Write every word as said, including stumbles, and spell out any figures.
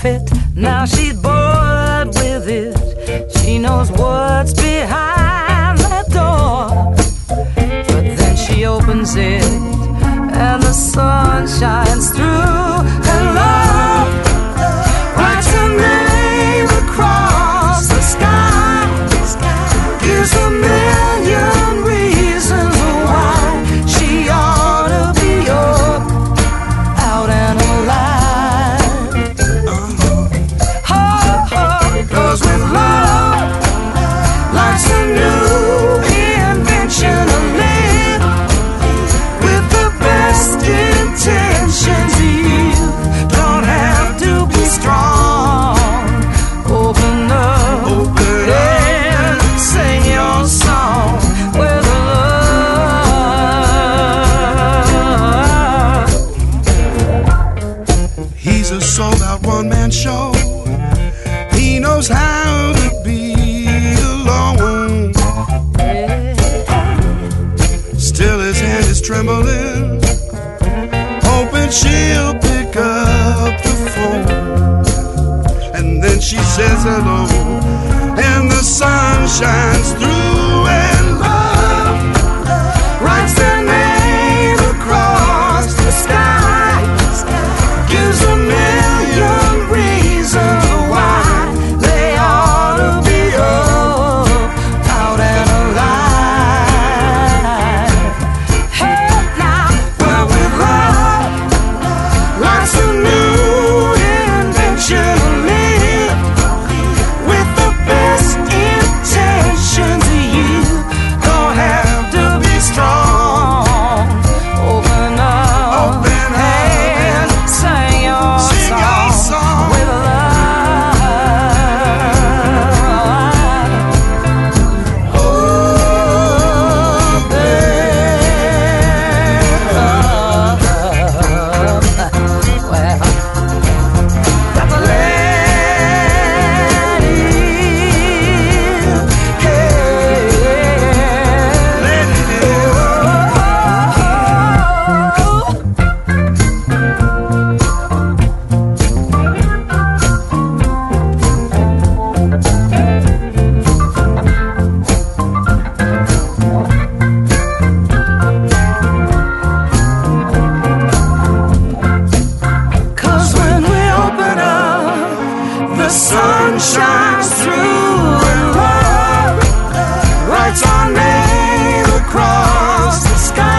fit. Now she's bored with it. She knows what's behind that door. But then she opens it, and the sun shines through, and love writes her name across the sky. Gives a million reasons why she ought to be up, out and alive. Oh, oh, 'cause with love, life's a new invention to live with the best intentions. You don't have to be strong. Open up, open and sing your song with love. He's a sold-out one-man show. He knows how to be alone. Still his hand is trembling, hoping she'll pick up the phone. And then she says hello, and the sun shines through, and love writes their name across the sky. Gives a million reasons why they ought to be up, out and alive. Hey now, well with love, life's a new invention to live with the best intentions. You don't have to be strong. Open up, open and sing your sing song, your song with love. Oh, babe, well, got to let it in. Hey, let it in. Cause when we open up, the sun shines through, and love writes our name across the sky.